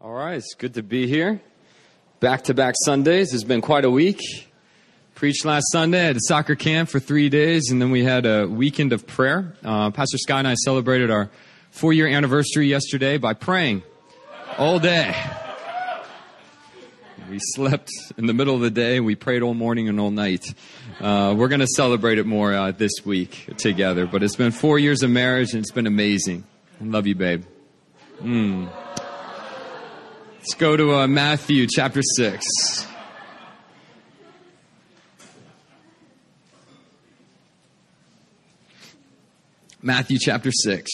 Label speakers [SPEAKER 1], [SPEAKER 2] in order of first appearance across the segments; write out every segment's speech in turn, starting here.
[SPEAKER 1] All right, it's good to be here. Back-to-back Sundays. It's been quite a week. Preached last Sunday, had a soccer camp for 3 days, and then we had a weekend of prayer. Pastor Scott and I celebrated our 4-year anniversary yesterday by praying all day. We slept in the middle of the day. We prayed all morning and all night. We're going to celebrate it more this week together. But it's been 4 years of marriage, and it's been amazing. I love you, babe. Let's go to Matthew chapter 6. Matthew chapter 6.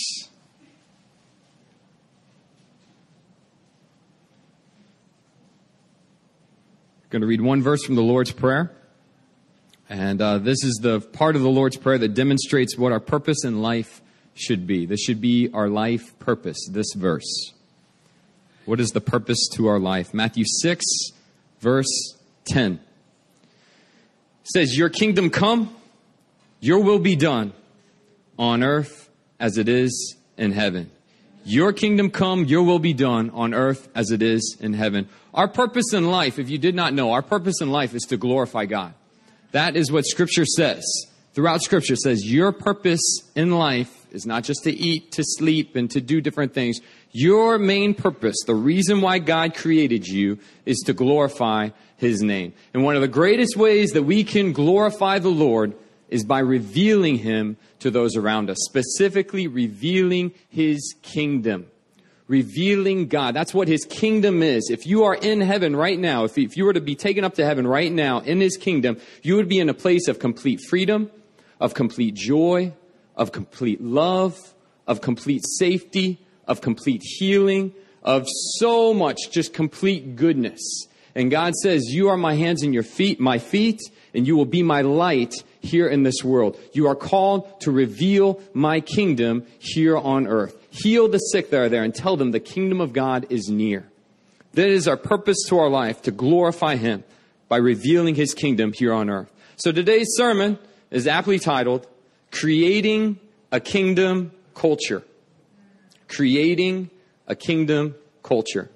[SPEAKER 1] I'm going to read one verse from the Lord's Prayer. And this is the part of the Lord's Prayer that demonstrates what our purpose in life should be. This should be our life purpose, this verse. What is the purpose to our life? Matthew 6, verse 10. It says, "Your kingdom come, your will be done, on earth as it is in heaven." Your kingdom come, your will be done, on earth as it is in heaven. Our purpose in life, if you did not know, our purpose in life is to glorify God. That is what Scripture says. Throughout Scripture it says your purpose in life is not just to eat, to sleep, and to do different things. Your main purpose, the reason why God created you, is to glorify His name. And one of the greatest ways that we can glorify the Lord is by revealing Him to those around us, specifically revealing His kingdom. Revealing God. That's what His kingdom is. If you are in heaven right now, if you were to be taken up to heaven right now in His kingdom, you would be in a place of complete freedom, of complete joy, of complete love, of complete safety, of complete healing, of so much just complete goodness. And God says, you are my hands and my feet, and you will be my light here in this world. You are called to reveal my kingdom here on earth. Heal the sick that are there and tell them the kingdom of God is near. That is our purpose to our life, to glorify Him by revealing His kingdom here on earth. So today's sermon is aptly titled, Creating a Kingdom Culture. Creating a Kingdom Culture.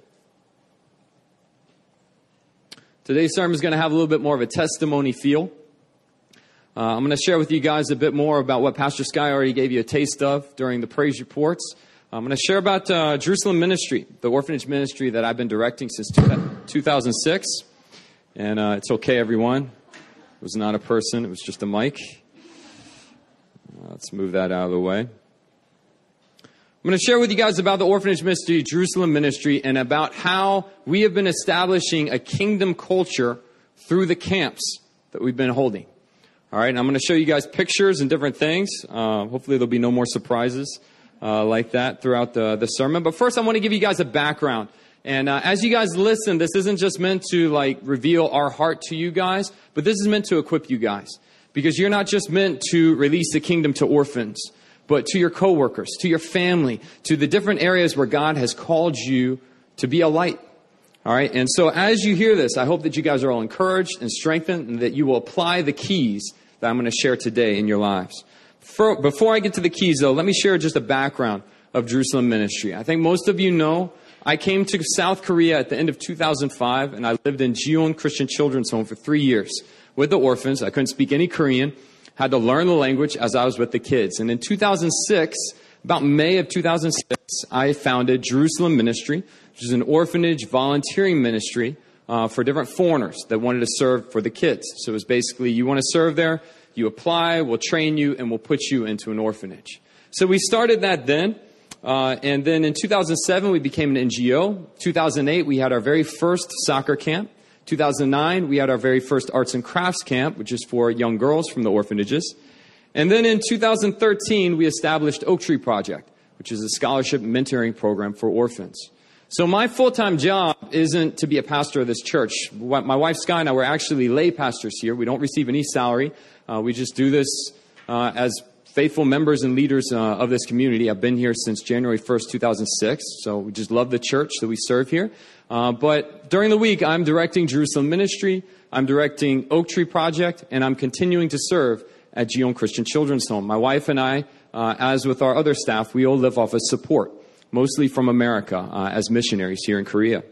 [SPEAKER 1] Today's sermon is going to have a little bit more of a testimony feel. I'm going to share with you guys a bit more about what Pastor Sky already gave you a taste of during the praise reports. I'm going to share about Jerusalem Ministry, the orphanage ministry that I've been directing since 2006. And it's okay, everyone. It was not a person. It was just a mic. Let's move that out of the way. I'm going to share with you guys about the orphanage ministry, Jerusalem Ministry, and about how we have been establishing a kingdom culture through the camps that we've been holding. All right, and I'm going to show you guys pictures and different things. Hopefully there'll be no more surprises like that throughout the sermon. But first, I want to give you guys a background. And as you guys listen, this isn't just meant to reveal our heart to you guys, but this is meant to equip you guys. Because you're not just meant to release the kingdom to orphans, but to your coworkers, to your family, to the different areas where God has called you to be a light. All right. And so as you hear this, I hope that you guys are all encouraged and strengthened and that you will apply the keys that I'm going to share today in your lives. Before I get to the keys, though, let me share just a background of Jerusalem Ministry. I think most of you know I came to South Korea at the end of 2005, and I lived in Jiwon Christian Children's Home for 3 years with the orphans. I couldn't speak any Korean, had to learn the language as I was with the kids. And in 2006, about May of 2006, I founded Jerusalem Ministry, which is an orphanage volunteering ministry for different foreigners that wanted to serve for the kids. So it was basically, you want to serve there, you apply, we'll train you, and we'll put you into an orphanage. So we started that then. And then in 2007, we became an NGO. 2008, we had our very first soccer camp. 2009, we had our very first arts and crafts camp, which is for young girls from the orphanages. And then in 2013, we established Oak Tree Project, which is a scholarship mentoring program for orphans. So my full-time job isn't to be a pastor of this church. My wife, Sky, and I were actually lay pastors here. We don't receive any salary. We just do this as faithful members and leaders of this community. I've been here since January 1st, 2006. So we just love the church that we serve here. But during the week, I'm directing Jerusalem Ministry. I'm directing Oak Tree Project. And I'm continuing to serve at Jiwon Christian Children's Home. My wife and I, as with our other staff, we all live off of support. mostly from America, as missionaries here in Korea.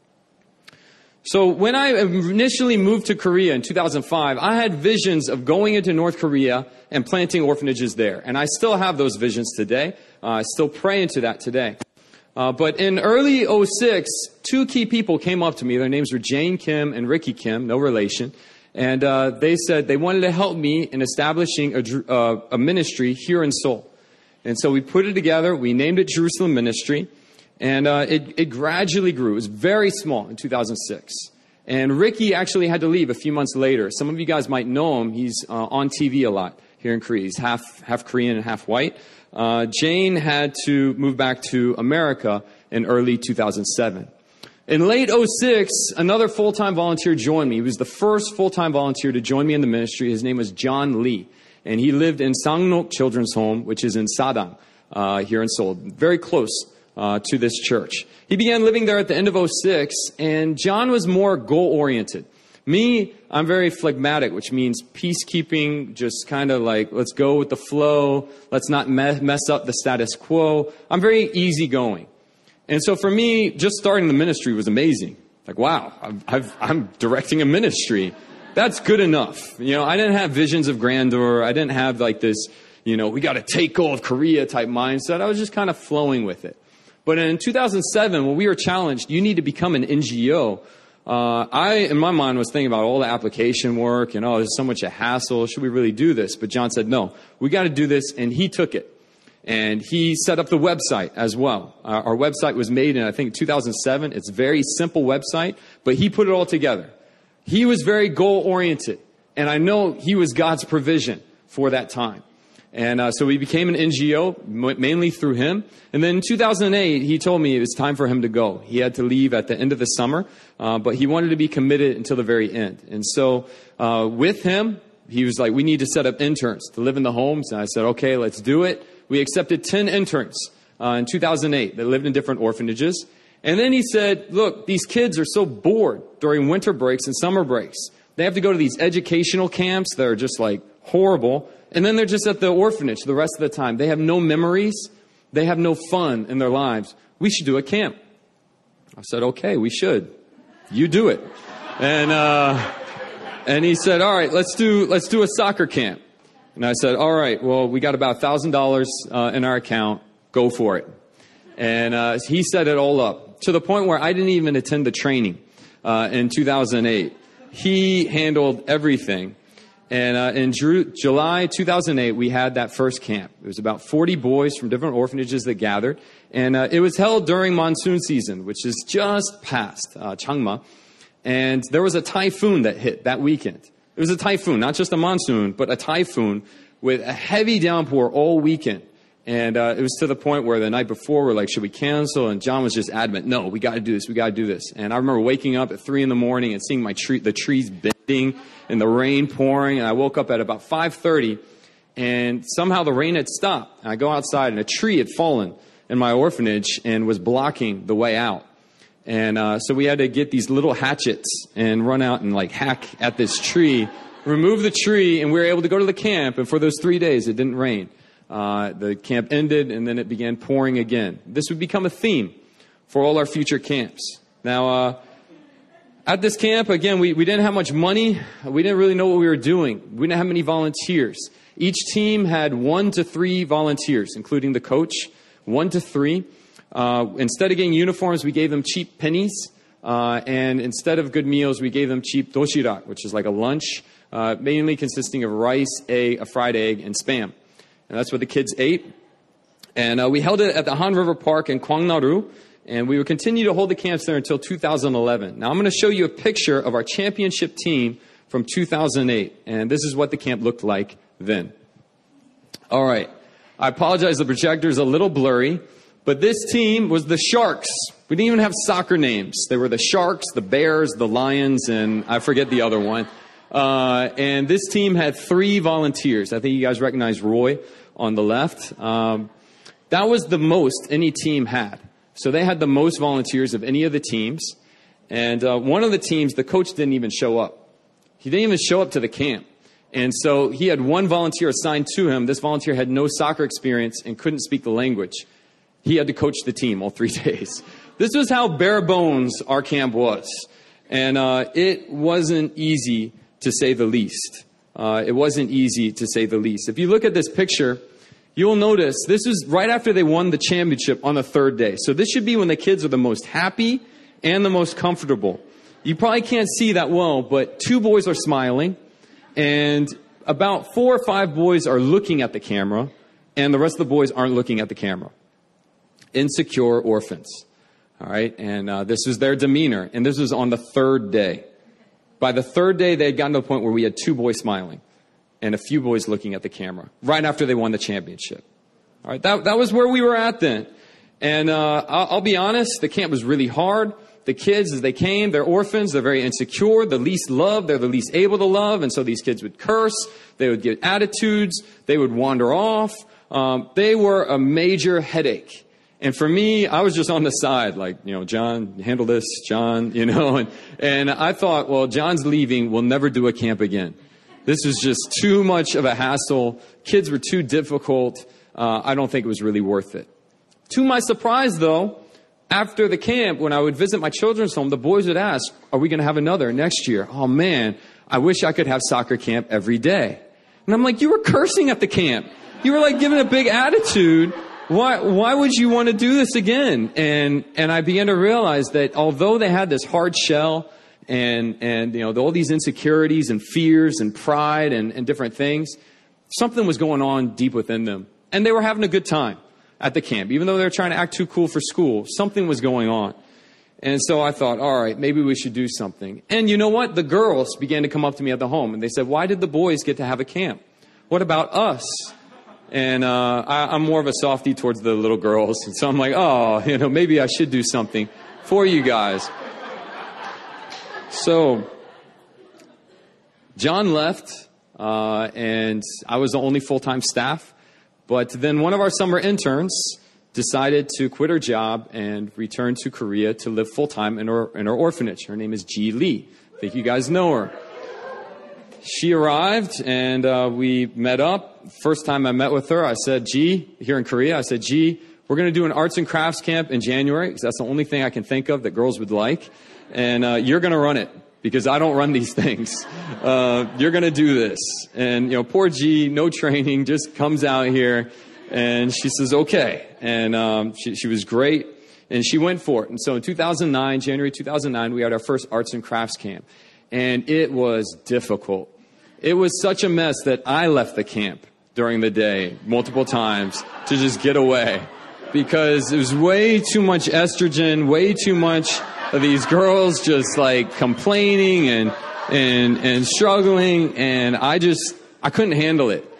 [SPEAKER 1] So when I initially moved to Korea in 2005, I had visions of going into North Korea and planting orphanages there. And I still have those visions today. I still pray into that today. But in early 2006, two key people came up to me. Their names were Jane Kim and Ricky Kim, no relation. And they said they wanted to help me in establishing a ministry here in Seoul. And so we put it together. We named it Jerusalem Ministry. And it gradually grew. It was very small in 2006. And Ricky actually had to leave a few months later. Some of you guys might know him. He's on TV a lot here in Korea. He's half Korean and half white. Jane had to move back to America in early 2007. In late 2006, another full-time volunteer joined me. He was the first full-time volunteer to join me in the ministry. His name was John Lee. And he lived in Sangnok Children's Home, which is in Sadang, here in Seoul, very close to this church. He began living there at the end of 2006, and John was more goal-oriented. Me, I'm very phlegmatic, which means peacekeeping, just kind of like, let's go with the flow, let's not mess up the status quo. I'm very easygoing. And so for me, just starting the ministry was amazing. Like, wow, I'm directing a ministry. That's good enough. I didn't have visions of grandeur. I didn't have like this, we got to take all of Korea type mindset. I was just kind of flowing with it. But in 2007, when we were challenged, you need to become an NGO, I, in my mind, was thinking about all the application work and, there's so much a hassle. Should we really do this? But John said, no, we got to do this. And he took it. And he set up the website as well. Our website was made in, I think, 2007. It's a very simple website, but he put it all together. He was very goal-oriented. And I know he was God's provision for that time. And so we became an NGO, mainly through him. And then in 2008, he told me it was time for him to go. He had to leave at the end of the summer, but he wanted to be committed until the very end. And so with him, he was like, we need to set up interns to live in the homes. And I said, okay, let's do it. We accepted 10 interns in 2008 that lived in different orphanages. And then he said, look, these kids are so bored during winter breaks and summer breaks. They have to go to these educational camps that are just like horrible. And then they're just at the orphanage the rest of the time. They have no memories. They have no fun in their lives. We should do a camp. I said, okay, we should. You do it. And he said, all right, let's do a soccer camp. And I said, all right, well, we got about $1,000 in our account. Go for it. And he set it all up to the point where I didn't even attend the training in 2008. He handled everything. And in July 2008, we had that first camp. It was about 40 boys from different orphanages that gathered. And it was held during monsoon season, which is just past Changma. And there was a typhoon that hit that weekend. It was a typhoon, not just a monsoon, but a typhoon with a heavy downpour all weekend. And it was to the point where the night before we're like, should we cancel? And John was just adamant, no, we got to do this. We got to do this. And I remember waking up at 3 a.m. and seeing the trees bending and the rain pouring. And I woke up at about 5:30 and somehow the rain had stopped. And I go outside and a tree had fallen in my orphanage and was blocking the way out. And so we had to get these little hatchets and run out and like hack at this tree, remove the tree, and we were able to go to the camp. And for those 3 days, it didn't rain. The camp ended, and then it began pouring again. This would become a theme for all our future camps. Now, at this camp, again, we didn't have much money. We didn't really know what we were doing. We didn't have many volunteers. Each team had 1 to 3 volunteers, including the coach, 1 to 3. Instead of getting uniforms, we gave them cheap pennies. And instead of good meals, we gave them cheap doshirak, which is like a lunch, mainly consisting of rice, a fried egg, and Spam. And that's what the kids ate. And we held it at the Han River Park in Gwangnaru. And we would continue to hold the camps there until 2011. Now I'm going to show you a picture of our championship team from 2008. And this is what the camp looked like then. All right. I apologize, the projector is a little blurry. But this team was the Sharks. We didn't even have soccer names. They were the Sharks, the Bears, the Lions, and I forget the other one. And this team had 3 volunteers. I think you guys recognize Roy on the left. That was the most any team had. So they had the most volunteers of any of the teams. And one of the teams, the coach didn't even show up. He didn't even show up to the camp. And so he had 1 volunteer assigned to him. This volunteer had no soccer experience and couldn't speak the language. he had to coach the team all 3 days. This was how bare bones our camp was. And it wasn't easy, to say the least. It wasn't easy, to say the least. If you look at this picture, you'll notice this is right after they won the championship on the third day. So this should be when the kids are the most happy and the most comfortable. You probably can't see that well, but 2 boys are smiling, and about 4 or 5 boys are looking at the camera, and the rest of the boys aren't looking at the camera. Insecure orphans. All right, and this was their demeanor, and this was on the third day. By the third day, they had gotten to the point where we had 2 boys smiling and a few boys looking at the camera right after they won the championship. All right, that was where we were at then. And I'll be honest, the camp was really hard. The kids, as they came, they're orphans, they're very insecure, the least loved, they're the least able to love, and so these kids would curse, they would get attitudes, they would wander off. They were a major headache. And for me, I was just on the side, like, John, handle this, John, and I thought, well, John's leaving, we'll never do a camp again. This was just too much of a hassle. Kids were too difficult. I don't think it was really worth it. To my surprise, though, after the camp, when I would visit my children's home, the boys would ask, are we going to have another next year? Oh, man, I wish I could have soccer camp every day. And I'm like, you were cursing at the camp. You were like giving a big attitude. Why would you want to do this again? And I began to realize that although they had this hard shell and all these insecurities and fears and pride and different things, something was going on deep within them. And they were having a good time at the camp. Even though they were trying to act too cool for school, something was going on. And so I thought, all right, maybe we should do something. And you know what? The girls began to come up to me at the home, and they said, why did the boys get to have a camp? What about us? And I'm more of a softie towards the little girls. And so I'm like, maybe I should do something for you guys. So John left, and I was the only full-time staff. But then one of our summer interns decided to quit her job and return to Korea to live full-time in her orphanage. Her name is Ji Lee. I think you guys know her. She arrived, and we met up. First time I met with her, I said, Ji, here in Korea, I said, Ji, we're going to do an arts and crafts camp in January, because that's the only thing I can think of that girls would like. And you're going to run it, because I don't run these things. You're going to do this. And, poor G, no training, just comes out here, and she says, okay. And she was great, and she went for it. And so in January 2009, we had our first arts and crafts camp. And it was difficult. It was such a mess that I left the camp during the day multiple times to just get away, because it was way too much estrogen, way too much of these girls just like complaining and struggling, and I couldn't handle it.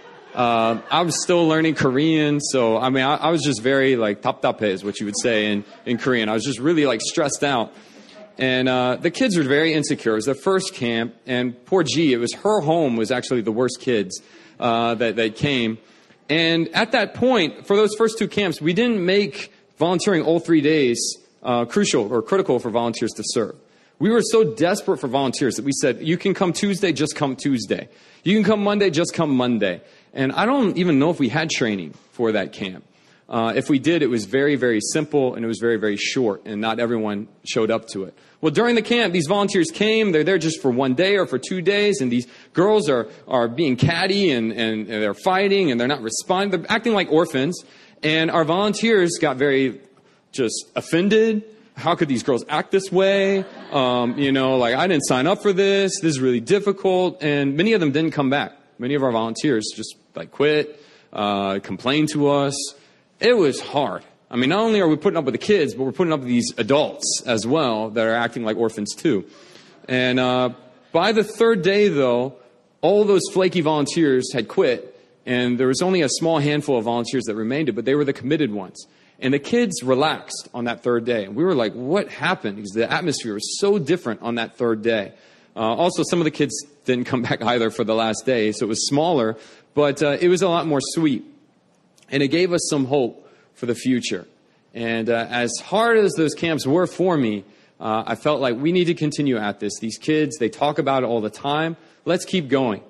[SPEAKER 1] I was still learning Korean, so I was just very like 답답해 is what you would say in Korean. I was just really like stressed out. And the kids were very insecure. It was their first camp, and poor G, it was her home was actually the worst kids that came. And at that point, for those first 2 camps, we didn't make volunteering all 3 days crucial or critical for volunteers to serve. We were so desperate for volunteers that we said, you can come Tuesday, just come Tuesday. You can come Monday, just come Monday. And I don't even know if we had training for that camp. If we did, it was very, very simple, and it was very, very short, and not everyone showed up to it. Well, during the camp, these volunteers came. They're there just for 1 day or for 2 days, and these girls are being catty, and they're fighting, and they're not responding. They're acting like orphans. And our volunteers got very just offended. How could these girls act this way? Like, I didn't sign up for this. This is really difficult. And many of them didn't come back. Many of our volunteers just like quit, complained to us. It was hard. Not only are we putting up with the kids, but we're putting up with these adults as well that are acting like orphans too. And by the third day, though, all those flaky volunteers had quit, and there was only a small handful of volunteers that remained, but they were the committed ones. And the kids relaxed on that third day. And we were like, what happened? Because the atmosphere was so different on that third day. Also, some of the kids didn't come back either for the last day, so it was smaller, but it was a lot more sweet. And it gave us some hope for the future. And as hard as those camps were for me, I felt like we need to continue at this. These kids, they talk about it all the time. Let's keep going.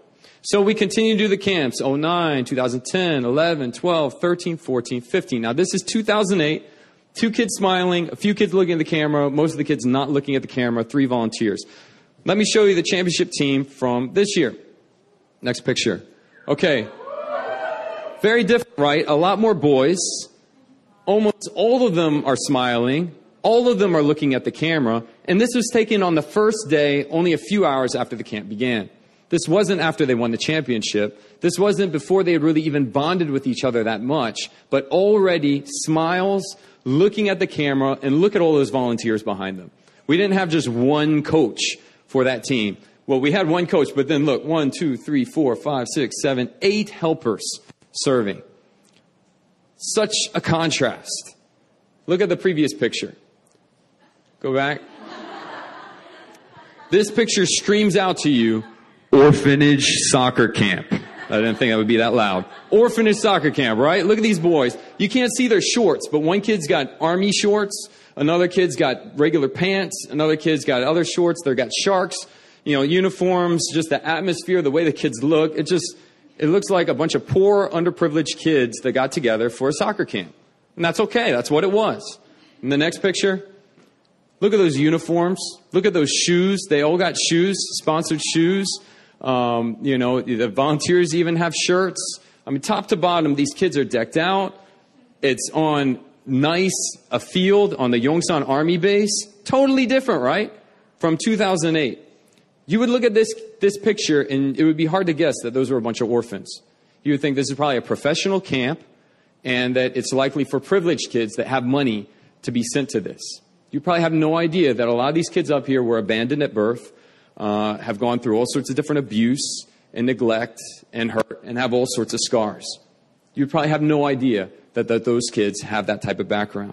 [SPEAKER 1] So we continue to do the camps, 09, 2010, 11, 12, 13, 14, 15. Now this is 2008, 2 kids smiling, a few kids looking at the camera, most of the kids not looking at the camera, 3 volunteers. Let me show you the championship team from this year. Next picture. Okay. Very different, right? A lot more boys. Almost all of them are smiling. All of them are looking at the camera. And this was taken on the first day, only a few hours after the camp began. This wasn't after they won the championship. This wasn't before they had really even bonded with each other that much. But already smiles, looking at the camera, and look at all those volunteers behind them. We didn't have just one coach for that team. Well, we had one coach, but then look, 1, 2, 3, 4, 5, 6, 7, 8 helpers serving. Such a contrast. Look at the previous picture. Go back. This picture screams out to you, orphanage soccer camp. I didn't think that would be that loud. Orphanage soccer camp, right? Look at these boys. You can't see their shorts, but one kid's got army shorts. Another kid's got regular pants. Another kid's got other shorts. They've got sharks, uniforms, just the atmosphere, the way the kids look. It looks like a bunch of poor, underprivileged kids that got together for a soccer camp. And that's okay. That's what it was. In the next picture, look at those uniforms. Look at those shoes. They all got shoes, sponsored shoes. The volunteers even have shirts. I mean, top to bottom, these kids are decked out. It's on a field on the Yongsan Army base. Totally different, right? From 2008. You would look at this picture and it would be hard to guess that those were a bunch of orphans. You would think this is probably a professional camp and that it's likely for privileged kids that have money to be sent to this. You probably have no idea that a lot of these kids up here were abandoned at birth, have gone through all sorts of different abuse and neglect and hurt and have all sorts of scars. You probably have no idea that those kids have that type of background.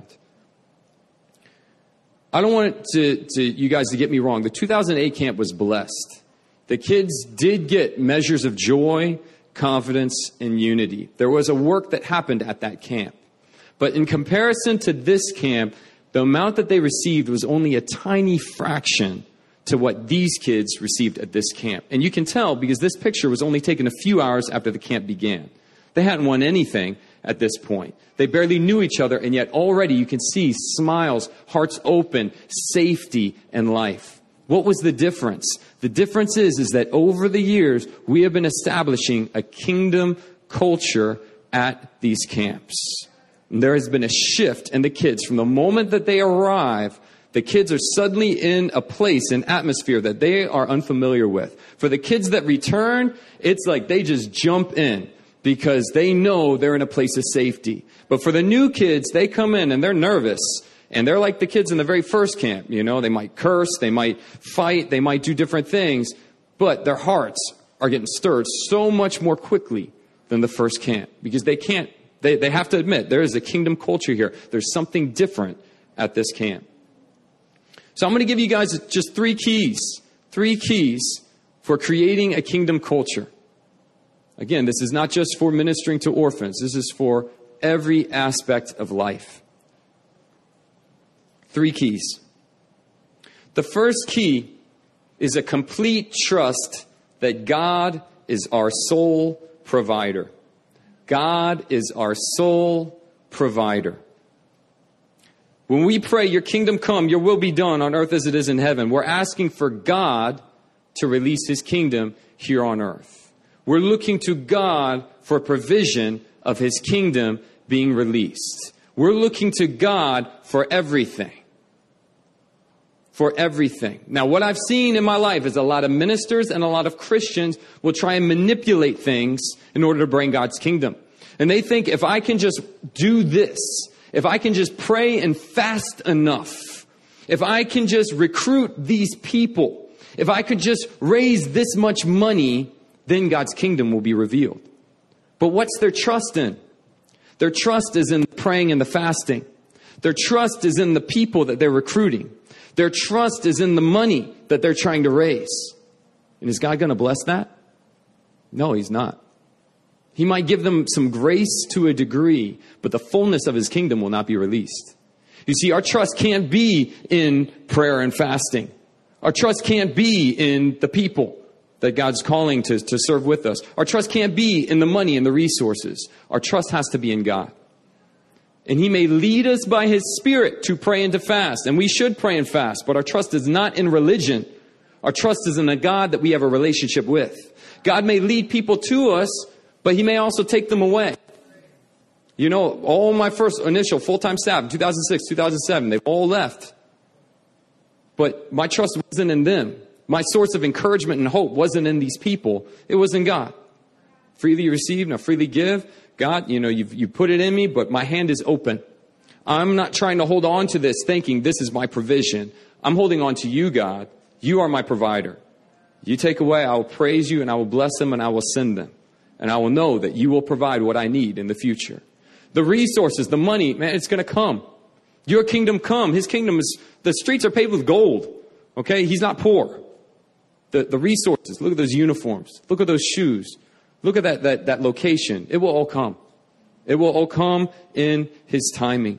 [SPEAKER 1] I don't want you guys to get me wrong. The 2008 camp was blessed. The kids did get measures of joy, confidence, and unity. There was a work that happened at that camp. But in comparison to this camp, the amount that they received was only a tiny fraction to what these kids received at this camp. And you can tell because this picture was only taken a few hours after the camp began. They hadn't won anything at this point. They barely knew each other, and yet already you can see smiles, hearts open, safety, and life. What was the difference? The difference is that over the years, we have been establishing a kingdom culture at these camps. And there has been a shift in the kids. From the moment that they arrive, the kids are suddenly in a place, an atmosphere that they are unfamiliar with. For the kids that return, it's like they just jump in because they know they're in a place of safety. But for the new kids, they come in and they're nervous. And they're like the kids in the very first camp. They might curse, they might fight, they might do different things. But their hearts are getting stirred so much more quickly than the first camp. Because they have to admit, there is a kingdom culture here. There's something different at this camp. So I'm going to give you guys just 3 keys. 3 keys for creating a kingdom culture. Again, this is not just for ministering to orphans. This is for every aspect of life. 3 keys. The first key is a complete trust that God is our sole provider. God is our sole provider. When we pray, your kingdom come, your will be done on earth as it is in heaven, we're asking for God to release his kingdom here on earth. We're looking to God for provision of his kingdom being released. We're looking to God for everything. For everything. Now, what I've seen in my life is a lot of ministers and a lot of Christians will try and manipulate things in order to bring God's kingdom. And they think if I can just do this, if I can just pray and fast enough, if I can just recruit these people, if I could just raise this much money, then God's kingdom will be revealed. But what's their trust in? Their trust is in the praying and the fasting. Their trust is in the people that they're recruiting. Their trust is in the money that they're trying to raise. And is God going to bless that? No, he's not. He might give them some grace to a degree, but the fullness of his kingdom will not be released. You see, our trust can't be in prayer and fasting. Our trust can't be in the people. that God's calling to serve with us. Our trust can't be in the money and the resources. Our trust has to be in God. And He may lead us by His Spirit to pray and to fast. And we should pray and fast. But our trust is not in religion. Our trust is in a God that we have a relationship with. God may lead people to us, but He may also take them away. You know, all my first initial full-time staff in 2006, 2007, they all left. But my trust wasn't in them. My source of encouragement and hope wasn't in these people. It was in God. Freely receive, now freely give. God, you know, you put it in me, but my hand is open. I'm not trying to hold on to this thinking this is my provision. I'm holding on to you, God. You are my provider. You take away, I will praise you and I will bless them and I will send them. And I will know that you will provide what I need in the future. The resources, the money, man, it's going to come. Your kingdom come. His kingdom is, the streets are paved with gold. Okay? He's not poor. The resources, look at those uniforms. Look at those shoes. Look at that location. It will all come. It will all come in His timing.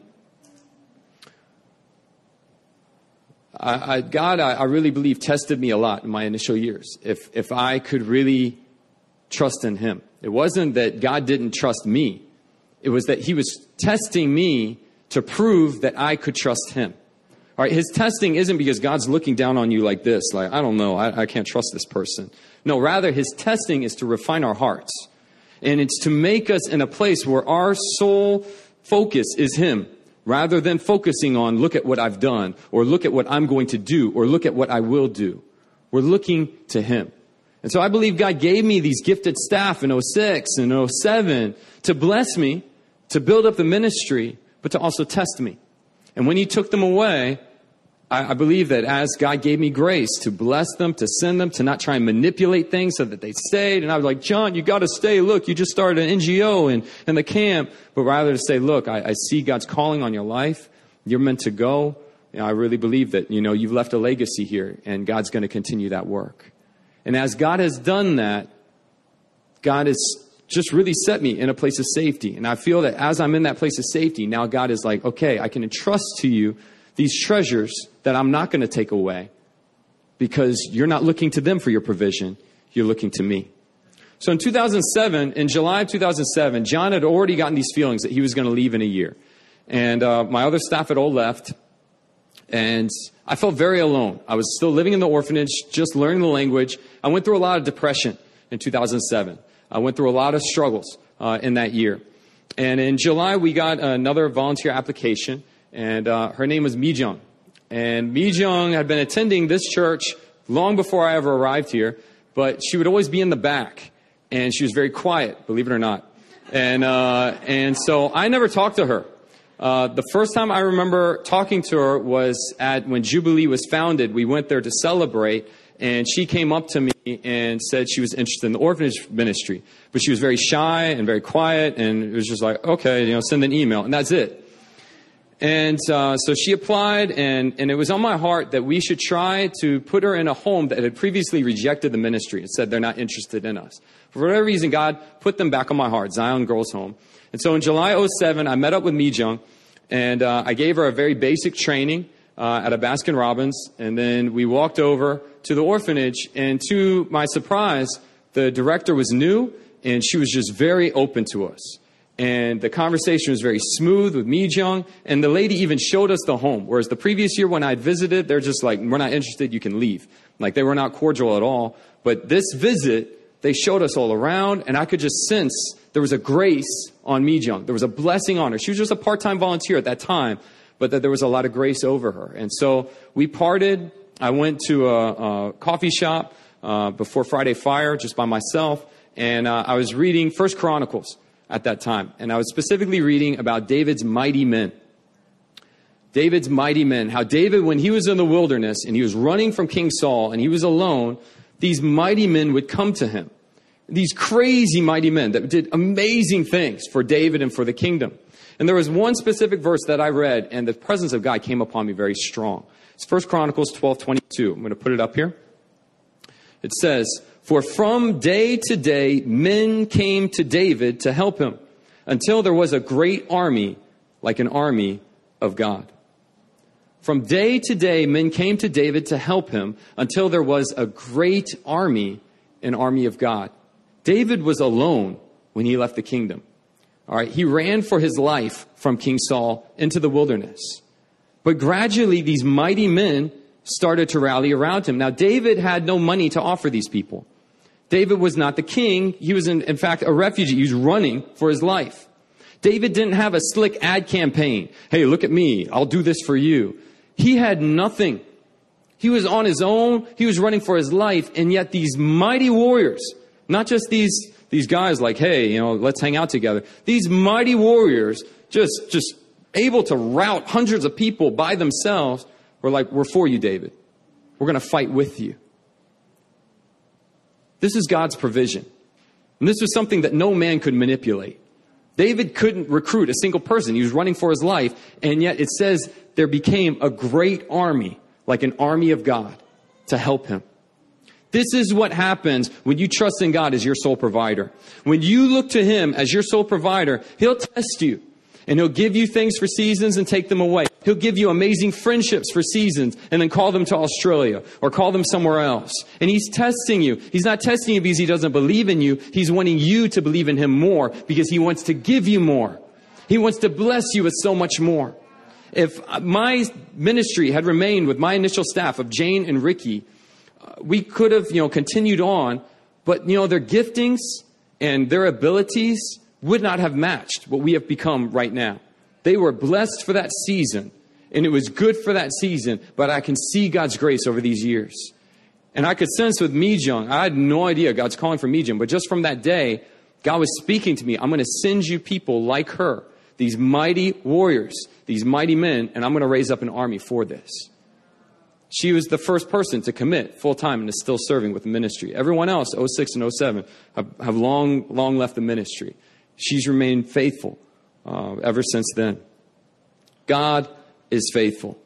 [SPEAKER 1] God, I really believe, tested me a lot in my initial years. If I could really trust in Him. It wasn't that God didn't trust me. It was that He was testing me to prove that I could trust Him. All right, His testing isn't because God's looking down on you like this, like, I don't know, I can't trust this person. No, rather, His testing is to refine our hearts. And it's to make us in a place where our sole focus is Him, rather than focusing on, look at what I've done, or look at what I'm going to do, or look at what I will do. We're looking to Him. And so I believe God gave me these gifted staff in 06 and 07 to bless me, to build up the ministry, but to also test me. And when He took them away, I believe that as God gave me grace to bless them, to send them, to not try and manipulate things so that they stayed. And I was like, John, you got to stay. Look, you just started an NGO in the camp. But rather to say, look, I see God's calling on your life. You're meant to go. You know, I really believe that, you know, you've left a legacy here and God's going to continue that work. And as God has done that, God has just really set me in a place of safety. And I feel that as I'm in that place of safety, now God is like, okay, I can entrust to you these treasures that I'm not going to take away because you're not looking to them for your provision. You're looking to me. So in 2007, in July of 2007, John had already gotten these feelings that he was going to leave in a year. And my other staff had all left. And I felt very alone. I was still living in the orphanage, just learning the language. I went through a lot of depression in 2007. I went through a lot of struggles in that year. And in July, we got another volunteer application. And her name was Mi-jung. And Mi-jung had been attending this church long before I ever arrived here. But she would always be in the back. And she was very quiet, believe it or not. And so I never talked to her. The first time I remember talking to her was when Jubilee was founded. We went there to celebrate. And she came up to me and said she was interested in the orphanage ministry. But she was very shy and very quiet. And it was just like, okay, send an email. And that's it. And so she applied, and it was on my heart that we should try to put her in a home that had previously rejected the ministry and said they're not interested in us. For whatever reason, God put them back on my heart, Zion Girls Home. And so in July 2007, I met up with Mi-jung, and I gave her a very basic training at a Baskin-Robbins. And then we walked over to the orphanage, and to my surprise, the director was new, and she was just very open to us. And the conversation was very smooth with Mi-jung. And the lady even showed us the home. Whereas the previous year when I'd visited, they're just like, we're not interested, you can leave. Like, they were not cordial at all. But this visit, they showed us all around. And I could just sense there was a grace on Mi-jung. There was a blessing on her. She was just a part-time volunteer at that time. But that there was a lot of grace over her. And so we parted. I went to a coffee shop before Friday Fire, just by myself. And I was reading 1 Chronicles at that time. And I was specifically reading about David's mighty men. David's mighty men. How David, when he was in the wilderness and he was running from King Saul and he was alone, these mighty men would come to him. These crazy mighty men that did amazing things for David and for the kingdom. And there was one specific verse that I read and the presence of God came upon me very strong. It's 1 Chronicles 12:22. I'm going to put it up here. It says, "For from day to day men came to David to help him, until there was a great army, like an army of God." From day to day men came to David to help him, until there was a great army an army of God. David was alone when he left the kingdom. All right, he ran for his life from King Saul into the wilderness. But gradually, these mighty men started to rally around him. Now, David had no money to offer these people. David was not the king. He was, in fact, a refugee. He was running for his life. David didn't have a slick ad campaign. Hey, look at me. I'll do this for you. He had nothing. He was on his own. He was running for his life. And yet these mighty warriors, not just these guys like, hey, let's hang out together. These mighty warriors just able to rout hundreds of people by themselves were like, we're for you, David. We're going to fight with you. This is God's provision. And this was something that no man could manipulate. David couldn't recruit a single person. He was running for his life. And yet it says there became a great army, like an army of God, to help him. This is what happens when you trust in God as your sole provider. When you look to him as your sole provider, he'll test you. And he'll give you things for seasons and take them away. He'll give you amazing friendships for seasons and then call them to Australia or call them somewhere else. And he's testing you. He's not testing you because he doesn't believe in you. He's wanting you to believe in him more because he wants to give you more. He wants to bless you with so much more. If my ministry had remained with my initial staff of Jane and Ricky, we could have, continued on, but, their giftings and their abilities would not have matched what we have become right now. They were blessed for that season, and it was good for that season, but I can see God's grace over these years. And I could sense with Mijung, I had no idea God's calling for Mijung, but just from that day, God was speaking to me. I'm going to send you people like her, these mighty warriors, these mighty men, and I'm going to raise up an army for this. She was the first person to commit full-time and is still serving with the ministry. Everyone else, 06 and 07, have long left the ministry. She's remained faithful ever since then. God is faithful.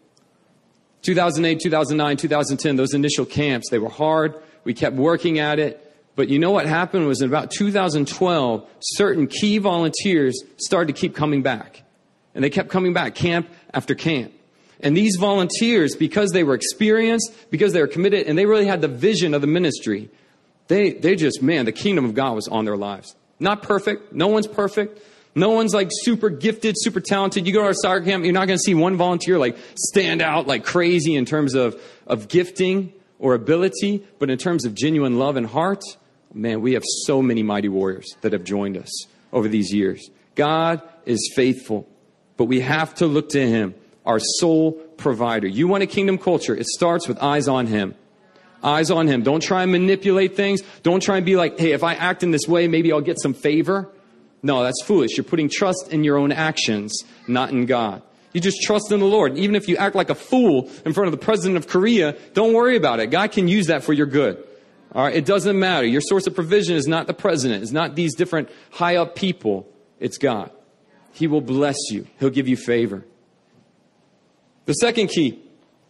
[SPEAKER 1] 2008, 2009, 2010, those initial camps, they were hard. We kept working at it. But you know what happened was in about 2012, certain key volunteers started to keep coming back. And they kept coming back, camp after camp. And these volunteers, because they were experienced, because they were committed, and they really had the vision of the ministry, they just, the kingdom of God was on their lives. Not perfect. No one's perfect. No one's like super gifted, super talented. You go to our soccer camp, you're not going to see one volunteer like stand out like crazy in terms of gifting or ability. But in terms of genuine love and heart, we have so many mighty warriors that have joined us over these years. God is faithful, but we have to look to him, our sole provider. You want a kingdom culture? It starts with eyes on him. Eyes on him. Don't try and manipulate things. Don't try and be like, hey, if I act in this way, maybe I'll get some favor. No, that's foolish. You're putting trust in your own actions, not in God. You just trust in the Lord. Even if you act like a fool in front of the president of Korea, don't worry about it. God can use that for your good. All right. It doesn't matter. Your source of provision is not the president. It's not these different high up people. It's God. He will bless you. He'll give you favor. The second key.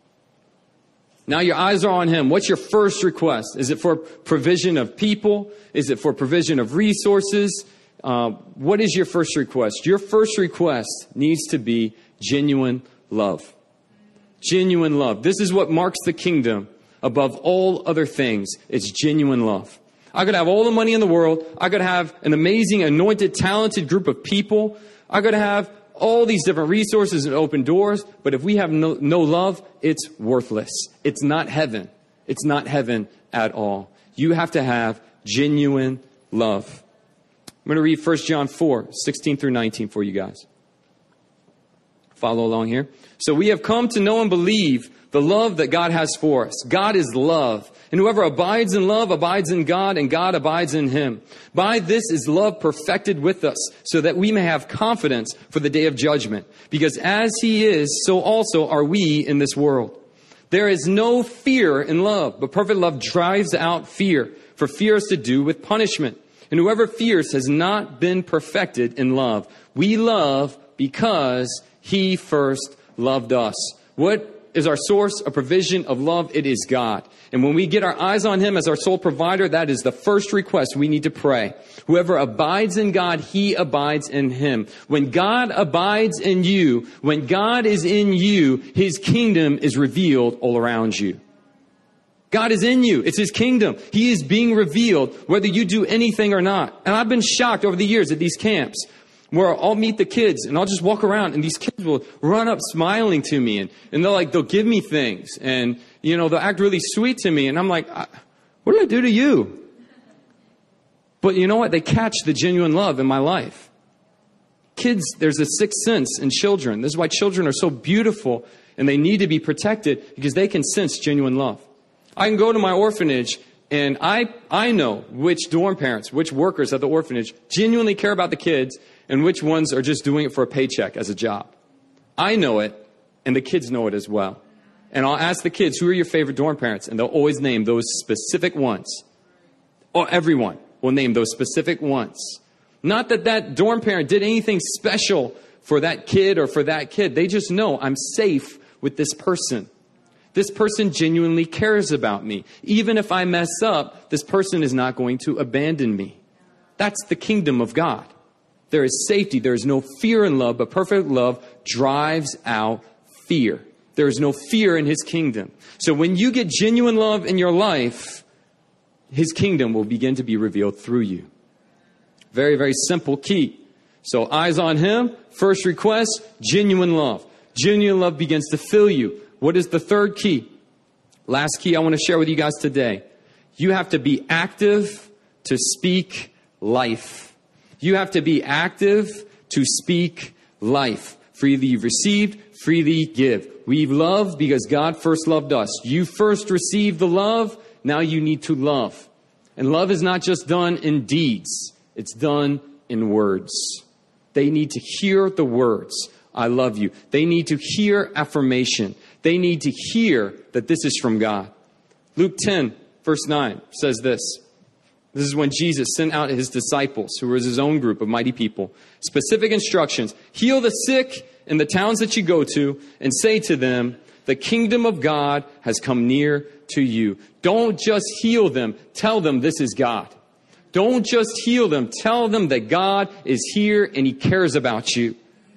[SPEAKER 1] Now your eyes are on him. What's your first request? Is it for provision of people? Is it for provision of resources? What is your first request? Your first request needs to be genuine love. Genuine love. This is what marks the kingdom above all other things. It's genuine love. I could have all the money in the world. I could have an amazing, anointed, talented group of people. I could have all these different resources and open doors, but if we have no love, it's worthless. It's not heaven. It's not heaven at all. You have to have genuine love. I'm going to read 1 John 4, 16 through 19 for you guys. Follow along here. So we have come to know and believe the love that God has for us. God is love. And whoever abides in love abides in God, and God abides in him. By this is love perfected with us, so that we may have confidence for the day of judgment. Because as he is, so also are we in this world. There is no fear in love, but perfect love drives out fear. For fear has to do with punishment. And whoever fears has not been perfected in love. We love because he first loved us. What is our source of provision of love? It is God. And when we get our eyes on him as our sole provider, that is the first request we need to pray. Whoever abides in God, he abides in him. When God abides in you, when God is in you, his kingdom is revealed all around you. God is in you. It's his kingdom. He is being revealed whether you do anything or not. And I've been shocked over the years at these camps where I'll meet the kids and I'll just walk around and these kids will run up smiling to me and they'll give me things and, they'll act really sweet to me. And I'm like, what did I do to you? But you know what? They catch the genuine love in my life. Kids, there's a sixth sense in children. This is why children are so beautiful and they need to be protected because they can sense genuine love. I can go to my orphanage and I know which dorm parents, which workers at the orphanage genuinely care about the kids and which ones are just doing it for a paycheck as a job. I know it and the kids know it as well. And I'll ask the kids, who are your favorite dorm parents? And they'll always name those specific ones. Or everyone will name those specific ones. Not that dorm parent did anything special for that kid or for that kid. They just know I'm safe with this person. This person genuinely cares about me. Even if I mess up, this person is not going to abandon me. That's the kingdom of God. There is safety. There is no fear in love, but perfect love drives out fear. There is no fear in his kingdom. So when you get genuine love in your life, his kingdom will begin to be revealed through you. Very, very simple key. So eyes on him. First request, genuine love. Genuine love begins to fill you. What is the third key? Last key I want to share with you guys today. You have to be active to speak life. You have to be active to speak life. Freely you've received, freely give. We've loved because God first loved us. You first received the love, now you need to love. And love is not just done in deeds. It's done in words. They need to hear the words, I love you. They need to hear affirmation. They need to hear that this is from God. Luke 10, verse 9 says this. This is when Jesus sent out his disciples, who was his own group of mighty people. Specific instructions. Heal the sick in the towns that you go to and say to them, the kingdom of God has come near to you. Don't just heal them. Tell them this is God. Don't just heal them. Tell them that God is here and he cares about you.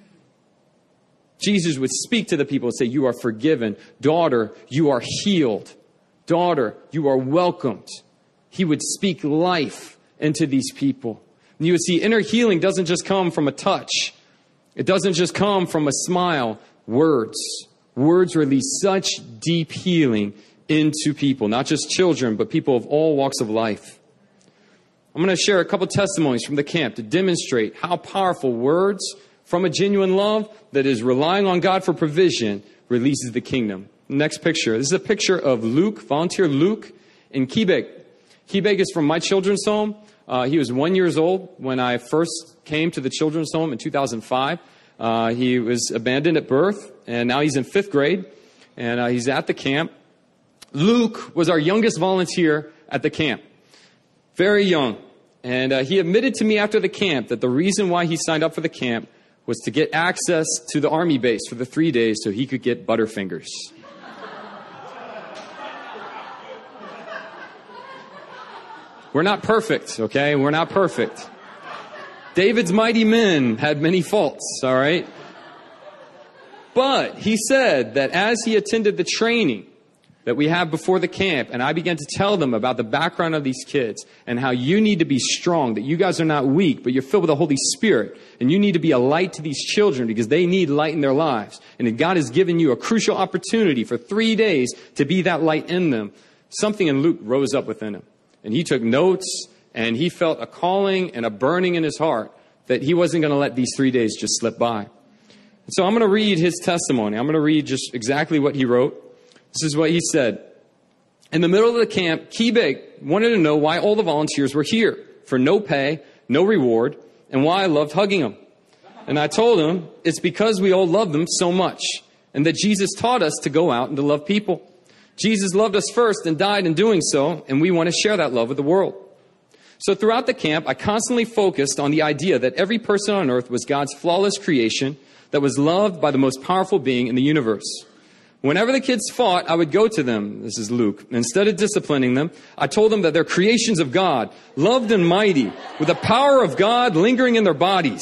[SPEAKER 1] Jesus would speak to the people and say, you are forgiven. Daughter, you are healed. Daughter, you are welcomed. He would speak life into these people. And you would see inner healing doesn't just come from a touch. It doesn't just come from a smile. Words. Words release such deep healing into people. Not just children, but people of all walks of life. I'm going to share a couple testimonies from the camp to demonstrate how powerful words from a genuine love that is relying on God for provision releases the kingdom. Next picture. This is a picture of Luke, volunteer Luke in Quebec. Quebec is from my children's home. He was 1 year old when I first came to the children's home in 2005. He was abandoned at birth, and now he's in 5th grade, and he's at the camp. Luke was our youngest volunteer at the camp. Very young. And he admitted to me after the camp that the reason why he signed up for the camp was to get access to the army base for the 3 days so he could get Butterfingers. We're not perfect, okay? We're not perfect. David's mighty men had many faults, all right? But he said that as he attended the training that we have before the camp, and I began to tell them about the background of these kids and how you need to be strong, that you guys are not weak, but you're filled with the Holy Spirit, and you need to be a light to these children because they need light in their lives. And that God has given you a crucial opportunity for 3 days to be that light in them. Something in Luke rose up within him. And he took notes, and he felt a calling and a burning in his heart that he wasn't going to let these 3 days just slip by. And so I'm going to read his testimony. I'm going to read just exactly what he wrote. This is what he said. In the middle of the camp, Quebec wanted to know why all the volunteers were here for no pay, no reward, and why I loved hugging them. And I told him it's because we all love them so much, and that Jesus taught us to go out and to love people. Jesus loved us first and died in doing so, and we want to share that love with the world. So throughout the camp, I constantly focused on the idea that every person on earth was God's flawless creation that was loved by the most powerful being in the universe. Whenever the kids fought, I would go to them, this is Luke, and instead of disciplining them, I told them that they're creations of God, loved and mighty, with the power of God lingering in their bodies.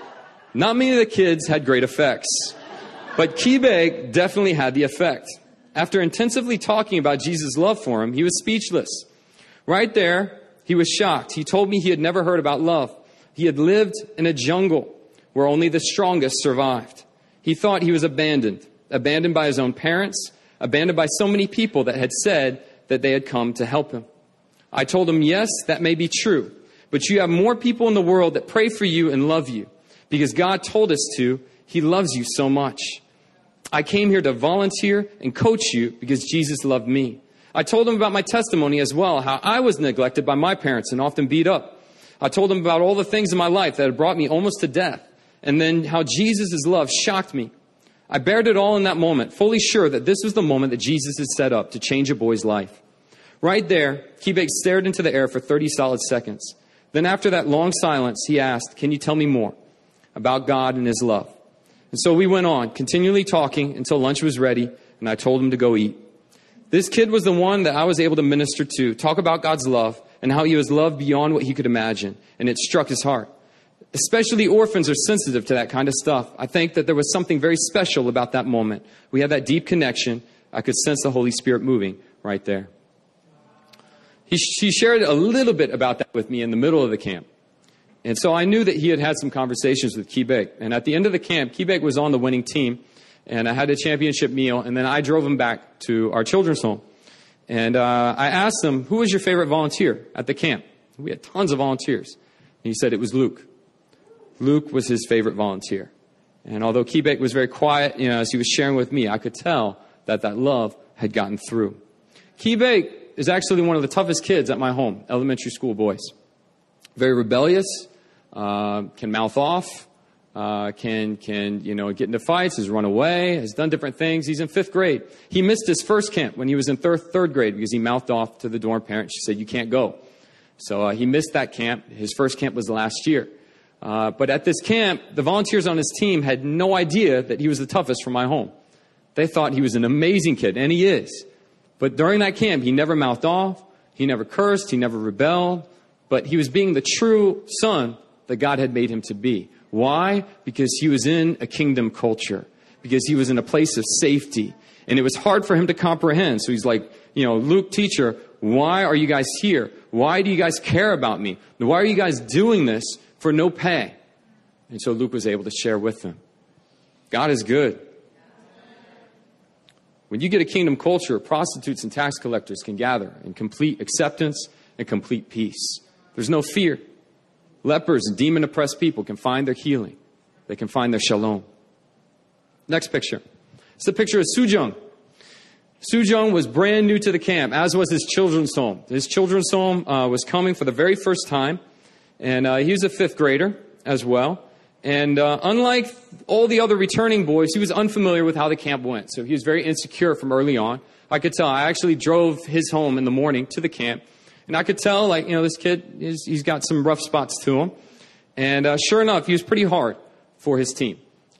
[SPEAKER 1] Not many of the kids had great effects, but Quebec definitely had the effect. After intensively talking about Jesus' love for him, he was speechless. Right there, he was shocked. He told me he had never heard about love. He had lived in a jungle where only the strongest survived. He thought he was abandoned by his own parents, abandoned by so many people that had said that they had come to help him. I told him, yes, that may be true, but you have more people in the world that pray for you and love you because God told us to. He loves you so much. I came here to volunteer and coach you because Jesus loved me. I told him about my testimony as well, how I was neglected by my parents and often beat up. I told him about all the things in my life that had brought me almost to death, and then how Jesus' love shocked me. I bared it all in that moment, fully sure that this was the moment that Jesus had set up to change a boy's life. Right there, Quebec stared into the air for 30 solid seconds. Then after that long silence, he asked, "Can you tell me more about God and his love?" And so we went on, continually talking until lunch was ready, and I told him to go eat. This kid was the one that I was able to minister to, talk about God's love and how he was loved beyond what he could imagine, and it struck his heart. Especially orphans are sensitive to that kind of stuff. I think that there was something very special about that moment. We had that deep connection. I could sense the Holy Spirit moving right there. She shared a little bit about that with me in the middle of the camp. And so I knew that he had had some conversations with Quebec. And at the end of the camp, Quebec was on the winning team. And I had a championship meal. And then I drove him back to our children's home. And I asked him, who was your favorite volunteer at the camp? We had tons of volunteers. And he said it was Luke. Luke was his favorite volunteer. And although Quebec was very quiet, as he was sharing with me, I could tell that that love had gotten through. Quebec is actually one of the toughest kids at my home, elementary school boys. Very rebellious, can mouth off, can get into fights, has run away, has done different things. He's in 5th grade. He missed his first camp when he was in third grade because he mouthed off to the dorm parent. She said, "You can't go." So he missed that camp. His first camp was last year. But at this camp, the volunteers on his team had no idea that he was the toughest from my home. They thought he was an amazing kid, and he is. But during that camp, he never mouthed off, he never cursed, he never rebelled, but he was being the true son that God had made him to be. Why? Because he was in a kingdom culture, because he was in a place of safety, and it was hard for him to comprehend. So he's like, Luke, teacher, why are you guys here? Why do you guys care about me? Why are you guys doing this for no pay? And so Luke was able to share with them. God is good. When you get a kingdom culture, prostitutes and tax collectors can gather in complete acceptance and complete peace. There's no fear. Lepers and demon-oppressed people can find their healing. They can find their shalom. Next picture. It's a picture of Sujung. Sujung was brand new to the camp, as was his children's home. His children's home was coming for the very first time, and he was a 5th grader as well. And unlike all the other returning boys, he was unfamiliar with how the camp went. So he was very insecure from early on. I could tell. I actually drove his home in the morning to the camp. And I could tell, this kid, he's got some rough spots to him. And sure enough, he was pretty hard for his team.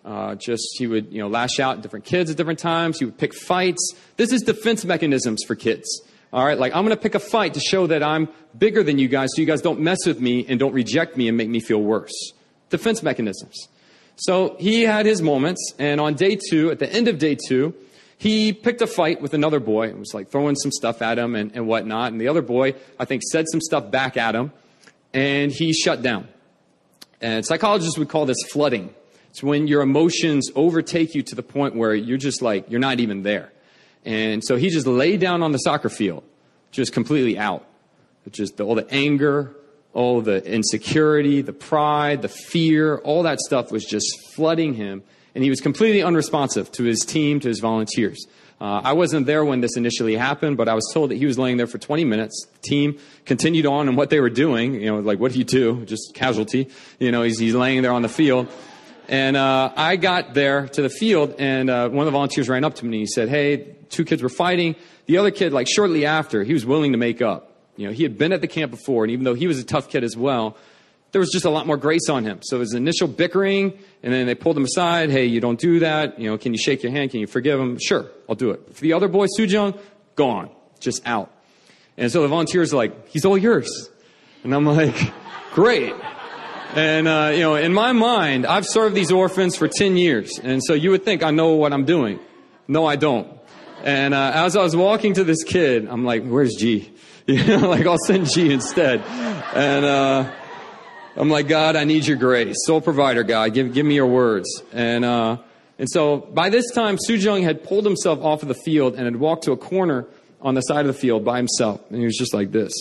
[SPEAKER 1] He would, lash out at different kids at different times. He would pick fights. This is defense mechanisms for kids. All right, I'm going to pick a fight to show that I'm bigger than you guys so you guys don't mess with me and don't reject me and make me feel worse. Defense mechanisms. So he had his moments, and on day 2, at the end of day 2, he picked a fight with another boy and was throwing some stuff at him and whatnot. And the other boy, I think, said some stuff back at him, and he shut down. And psychologists would call this flooding. It's when your emotions overtake you to the point where you're just you're not even there. And so he just laid down on the soccer field, just completely out. Just all the anger, all the insecurity, the pride, the fear, all that stuff was just flooding him. And he was completely unresponsive to his team, to his volunteers. I wasn't there when this initially happened, but I was told that he was laying there for 20 minutes. The team continued on in what they were doing. What do you do? Just casualty. He's laying there on the field. And I got there to the field, and one of the volunteers ran up to me and he said, "Hey, 2 kids were fighting." The other kid, shortly after, he was willing to make up. He had been at the camp before, and even though he was a tough kid as well, there was just a lot more grace on him. So it was initial bickering, and then they pulled him aside. "Hey, you don't do that. Can you shake your hand? Can you forgive him?" "Sure, I'll do it." For the other boy, Sujung, gone, just out. And so the volunteers are like, "He's all yours." And I'm like, great. And, in my mind, I've served these orphans for 10 years. And so you would think I know what I'm doing. No, I don't. And as I was walking to this kid, I'm like, where's G? Like, I'll send G instead. And I'm like, God, I need your grace. Soul provider, God, give me your words. And so by this time, Soo-jung had pulled himself off of the field and had walked to a corner on the side of the field by himself. And he was just like this.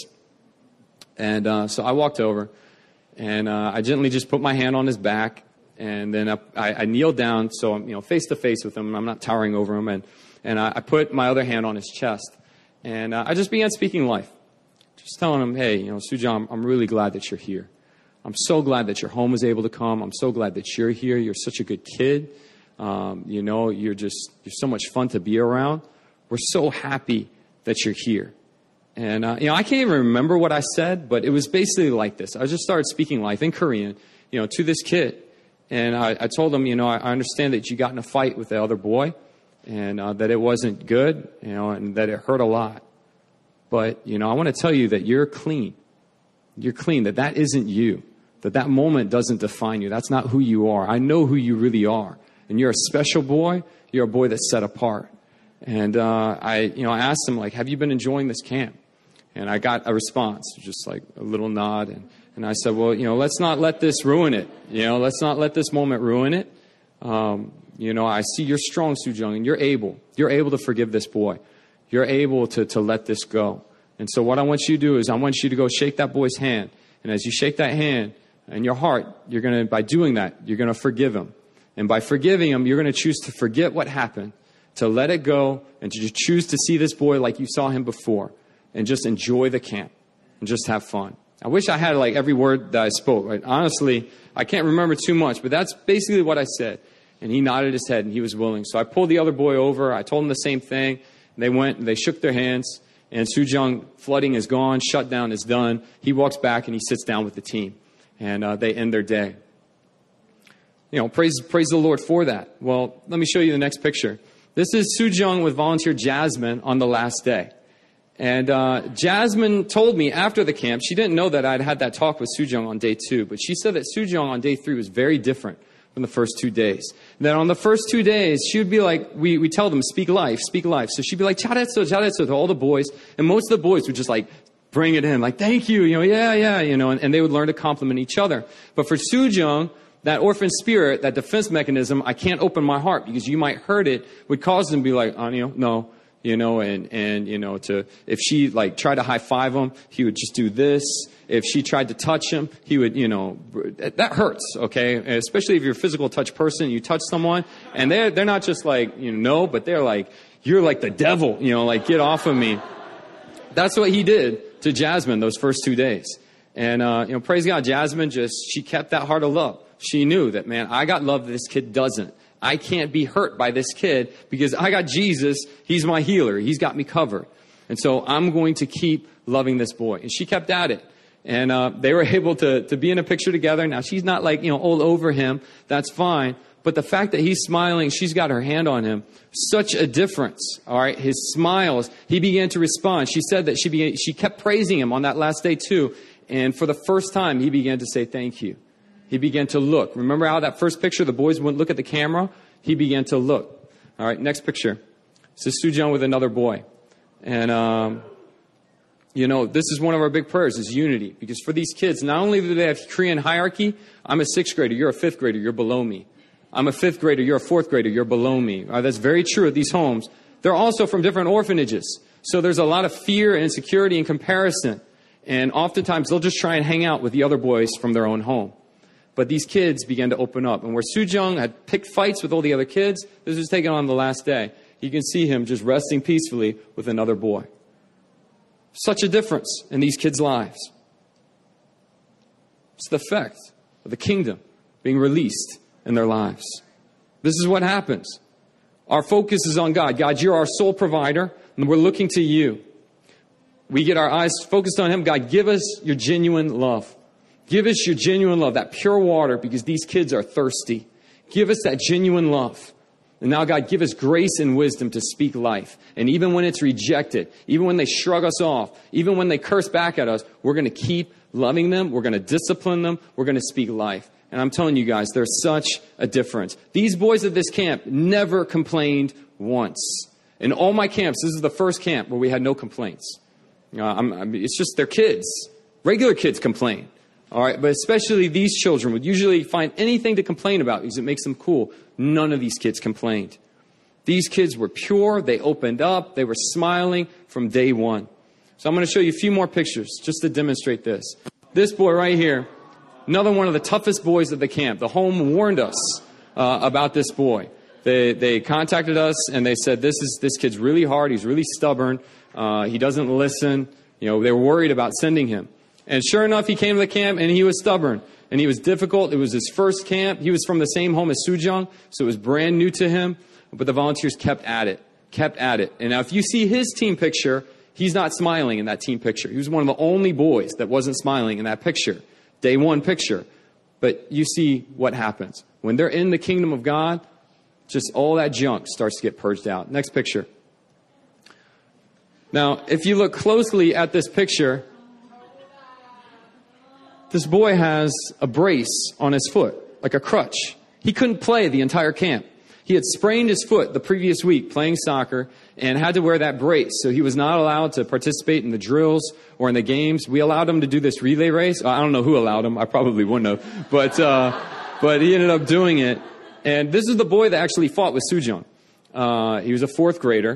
[SPEAKER 1] And so I walked over, and I gently just put my hand on his back. And then I kneeled down, so I'm face to face with him. I'm not towering over him. And I put my other hand on his chest. And I just began speaking life. Just telling him, hey, Soo-jung, I'm really glad that you're here. I'm so glad that your home was able to come. I'm so glad that you're here. You're such a good kid. You're so much fun to be around. We're so happy that you're here. And, I can't even remember what I said, but it was basically like this. I just started speaking life in Korean, to this kid. And I told him, I understand that you got in a fight with the other boy and that it wasn't good, and that it hurt a lot. But, I want to tell you that you're clean. You're clean, that isn't you. That moment doesn't define you. That's not who you are. I know who you really are. And you're a special boy. You're a boy that's set apart. And I asked him, have you been enjoying this camp? And I got a response, just like a little nod. And I said, well, let's not let this ruin it. Let's not let this moment ruin it. I see you're strong, Soo-jung, and you're able to forgive this boy. You're able to let this go. And so what I want you to do is I want you to go shake that boy's hand. And as you shake that hand in your heart, by doing that, you're going to forgive him. And by forgiving him, you're going to choose to forget what happened, to let it go, and to just choose to see this boy like you saw him before, and just enjoy the camp, and just have fun. I wish I had every word that I spoke. Right? Honestly, I can't remember too much, but that's basically what I said. And he nodded his head, and he was willing. So I pulled the other boy over. I told him the same thing. They went, and they shook their hands, and Soo-jung, flooding is gone, shutdown is done. He walks back, and he sits down with the team, and they end their day. Praise the Lord for that. Well, let me show you the next picture. This is Soo-jung with volunteer Jasmine on the last day. And Jasmine told me after the camp, she didn't know that I'd had that talk with Soo-jung on day 2, but she said that Soo-jung on day 3 was very different from the first 2 days. That on the first 2 days, she would be like, we tell them, speak life, speak life. So she'd be like, 잘했어, 잘했어 to all the boys. And most of the boys would just bring it in, thank you, yeah, and they would learn to compliment each other. But for Soo-jung, that orphan spirit, that defense mechanism, I can't open my heart because you might hurt it, would cause them to be like, no, if she tried to high five him, he would just do this. If she tried to touch him, he would, that hurts, okay? Especially if you're a physical touch person, you touch someone, and they're not just no, but they're like, you're like the devil, get off of me. That's what he did to Jasmine those first 2 days. And, praise God, Jasmine she kept that heart of love. She knew that, man, I got love that this kid doesn't. I can't be hurt by this kid because I got Jesus. He's my healer. He's got me covered. And so I'm going to keep loving this boy. And she kept at it. And they were able to be in a picture together. Now, she's not all over him. That's fine. But the fact that he's smiling, she's got her hand on him, such a difference. All right. His smiles, he began to respond. She said that she kept praising him on that last day too. And for the first time, he began to say thank you. He began to look. Remember how that first picture, the boys wouldn't look at the camera? He began to look. All right, next picture. This is Soo-jung with another boy. And, this is one of our big prayers, is unity. Because for these kids, not only do they have Korean hierarchy, I'm a 6th grader, you're a 5th grader, you're below me. I'm a 5th grader, you're a 4th grader, you're below me. That's very true at these homes. They're also from different orphanages. So there's a lot of fear and insecurity and comparison. And oftentimes they'll just try and hang out with the other boys from their own home. But these kids began to open up. And where Soo-jung had picked fights with all the other kids, this was taken on the last day. You can see him just resting peacefully with another boy. Such a difference in these kids' lives. It's the effect of the kingdom being released in their lives. This is what happens. Our focus is on God. God, you're our sole provider, and we're looking to you. We get our eyes focused on Him. God, give us your genuine love. Give us your genuine love, that pure water, because these kids are thirsty. Give us that genuine love. And now, God, give us grace and wisdom to speak life. And even when it's rejected, even when they shrug us off, even when they curse back at us, we're going to keep loving them. We're going to discipline them. We're going to speak life. And I'm telling you guys, there's such a difference. These boys at this camp never complained once. In all my camps, this is the first camp where we had no complaints. It's just their kids. Regular kids complain. All right, but especially these children would usually find anything to complain about because it makes them cool. None of these kids complained. These kids were pure. They opened up. They were smiling from day one. So I'm going to show you a few more pictures just to demonstrate this. This boy right here, another one of the toughest boys at the camp. The home warned us about this boy. They contacted us and they said, this kid's really hard. He's really stubborn. He doesn't listen. They were worried about sending him. And sure enough, he came to the camp and he was stubborn and he was difficult. It was his first camp. He was from the same home as Sujong, so it was brand new to him. But the volunteers kept at it. And now if you see his team picture, he's not smiling in that team picture. He was one of the only boys that wasn't smiling in that picture. Day one picture. But you see what happens. When they're in the kingdom of God, just all that junk starts to get purged out. Next picture. Now, if you look closely at this picture, this boy has a brace on his foot, like a crutch. He couldn't play the entire camp. He had sprained his foot the previous week playing soccer and had to wear that brace. So he was not allowed to participate in the drills or in the games. We allowed him to do this relay race. I don't know who allowed him. I probably wouldn't have. But he ended up doing it. And this is the boy that actually fought with Sujong. He was a fourth grader.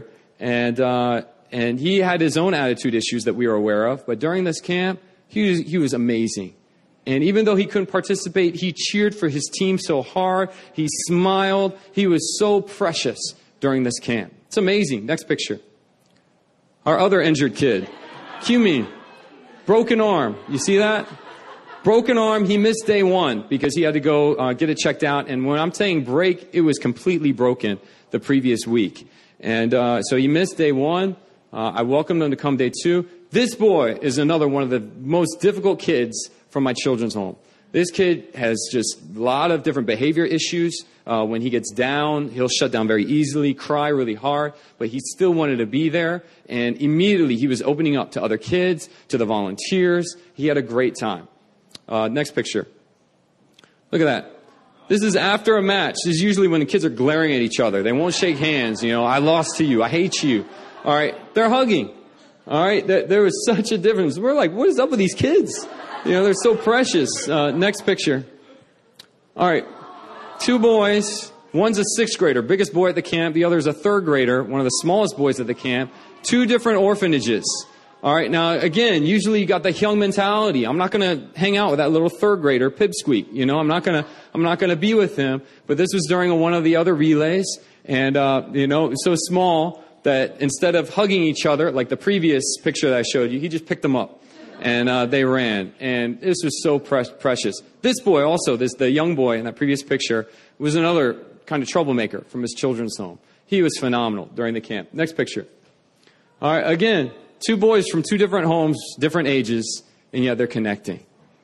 [SPEAKER 1] And he had his own attitude issues that we were aware of. But during this camp, he was amazing. And even though he couldn't participate, he cheered for his team so hard. He smiled. He was so precious during this camp. It's amazing. Next picture. Our other injured kid, Kyumin, broken arm. You see that? Broken arm. He missed day one because he had to go get it checked out. And when I'm saying break, it was completely broken the previous week. And so he missed day one. I welcomed him to come day two. This boy is another one of the most difficult kids from my children's home. This kid has just a lot of different behavior issues. When he gets down, he'll shut down very easily, cry really hard, but he still wanted to be there. And immediately he was opening up to other kids, to the volunteers. He had a great time. Next picture. Look at that. This is after a match. This is usually when the kids are glaring at each other. They won't shake hands. I lost to you. I hate you. All right. They're hugging. All right. There was such a difference. We're like, what is up with these kids? They're so precious. Next picture. All right. Two boys. One's a sixth grader, biggest boy at the camp. The other's a third grader, one of the smallest boys at the camp. Two different orphanages. All right. Now, again, usually you got the young mentality. I'm not going to hang out with that little third grader, Pipsqueak. I'm not going to be with him. But this was during one of the other relays. And, so small that instead of hugging each other, like the previous picture that I showed you, he just picked them up. And they ran. And this was so precious. This boy also, the young boy in that previous picture, was another kind of troublemaker from his children's home. He was phenomenal during the camp. Next picture. All right, again, two boys from two different homes, different ages, and yet they're connecting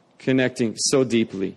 [SPEAKER 1] so deeply.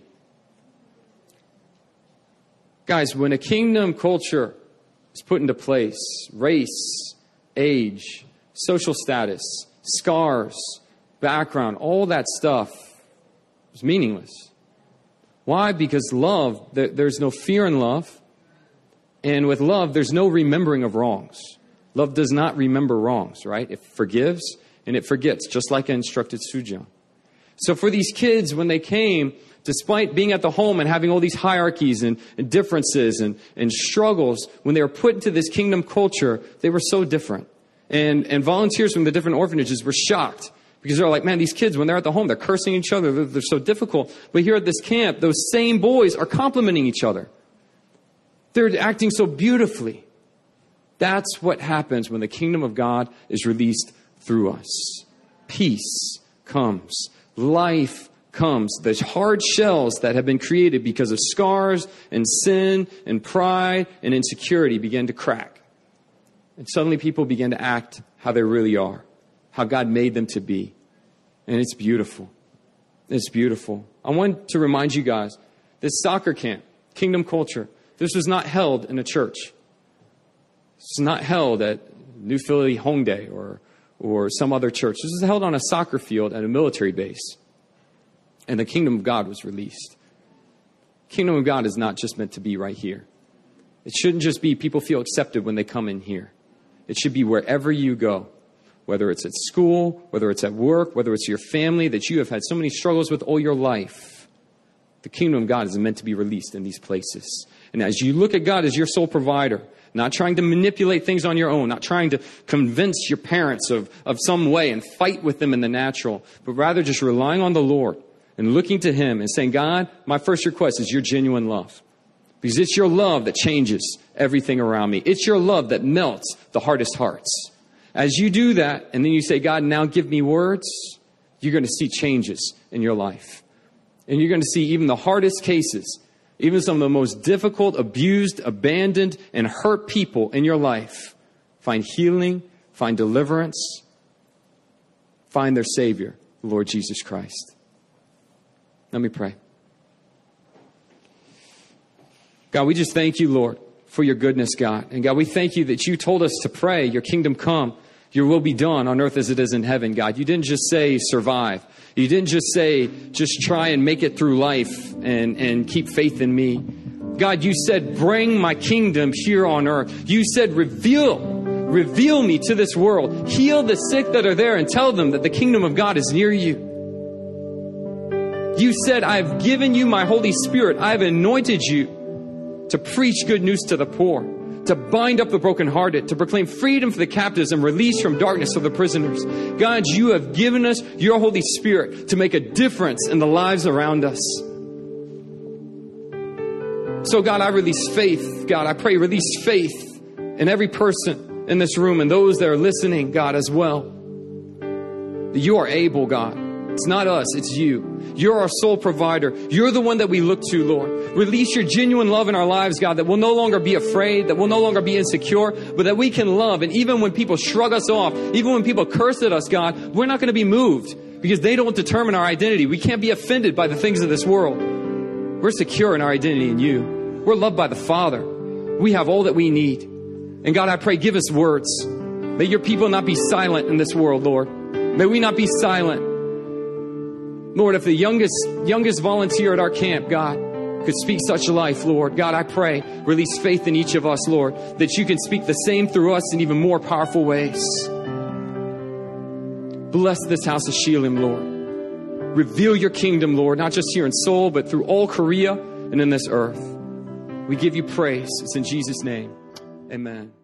[SPEAKER 1] Guys, when a kingdom culture is put into place, race, age, social status, scars, background, all that stuff is meaningless. Why? Because love, there's no fear in love. And with love, there's no remembering of wrongs. Love does not remember wrongs, right? It forgives and it forgets, just like I instructed Sujong. So for these kids, when they came, despite being at the home and having all these hierarchies and differences and struggles, when they were put into this kingdom culture, they were so different. And volunteers from the different orphanages were shocked. Because they're like, man, these kids, when they're at the home, they're cursing each other. They're so difficult. But here at this camp, those same boys are complimenting each other. They're acting so beautifully. That's what happens when the kingdom of God is released through us. Peace comes. Life comes. The hard shells that have been created because of scars and sin and pride and insecurity begin to crack. And suddenly people begin to act how they really are. How God made them to be. And it's beautiful. It's beautiful. I want to remind you guys, this soccer camp, Kingdom Culture, this was not held in a church. It's not held at New Philly Hongdae or some other church. This was held on a soccer field at a military base. And the kingdom of God was released. Kingdom of God is not just meant to be right here. It shouldn't just be people feel accepted when they come in here. It should be wherever you go, whether it's at school, whether it's at work, whether it's your family that you have had so many struggles with all your life. The kingdom of God is meant to be released in these places. And as you look at God as your sole provider, not trying to manipulate things on your own, not trying to convince your parents of some way and fight with them in the natural, but rather just relying on the Lord and looking to Him and saying, God, my first request is your genuine love. Because it's your love that changes everything around me. It's your love that melts the hardest hearts. As you do that, and then you say, God, now give me words, you're going to see changes in your life. And you're going to see even the hardest cases, even some of the most difficult, abused, abandoned, and hurt people in your life find healing, find deliverance, find their Savior, the Lord Jesus Christ. Let me pray. God, we just thank you, Lord, for your goodness, God. And God, we thank you that you told us to pray, your kingdom come, your will be done on earth as it is in heaven, God. You didn't just say survive. You didn't just say just try and make it through life and keep faith in me. God, you said bring my kingdom here on earth. You said reveal me to this world. Heal the sick that are there and tell them that the kingdom of God is near you. You said I've given you my Holy Spirit. I've anointed you to preach good news to the poor, to bind up the brokenhearted, to proclaim freedom for the captives and release from darkness for the prisoners. God, you have given us your Holy Spirit to make a difference in the lives around us. So God, I release faith. God, I pray release faith in every person in this room and those that are listening, God, as well. That you are able, God. It's not us, it's you. You're our sole provider. You're the one that we look to, Lord. Release your genuine love in our lives, God, that we'll no longer be afraid, that we'll no longer be insecure, but that we can love. And even when people shrug us off, even when people curse at us, God, we're not going to be moved because they don't determine our identity. We can't be offended by the things of this world. We're secure in our identity in you. We're loved by the Father. We have all that we need. And God, I pray, give us words. May your people not be silent in this world, Lord. May we not be silent. Lord, if the youngest volunteer at our camp, God, could speak such life, Lord, God, I pray, release faith in each of us, Lord, that you can speak the same through us in even more powerful ways. Bless this house of Shillim, Lord. Reveal your kingdom, Lord, not just here in Seoul, but through all Korea and in this earth. We give you praise. It's in Jesus' name. Amen.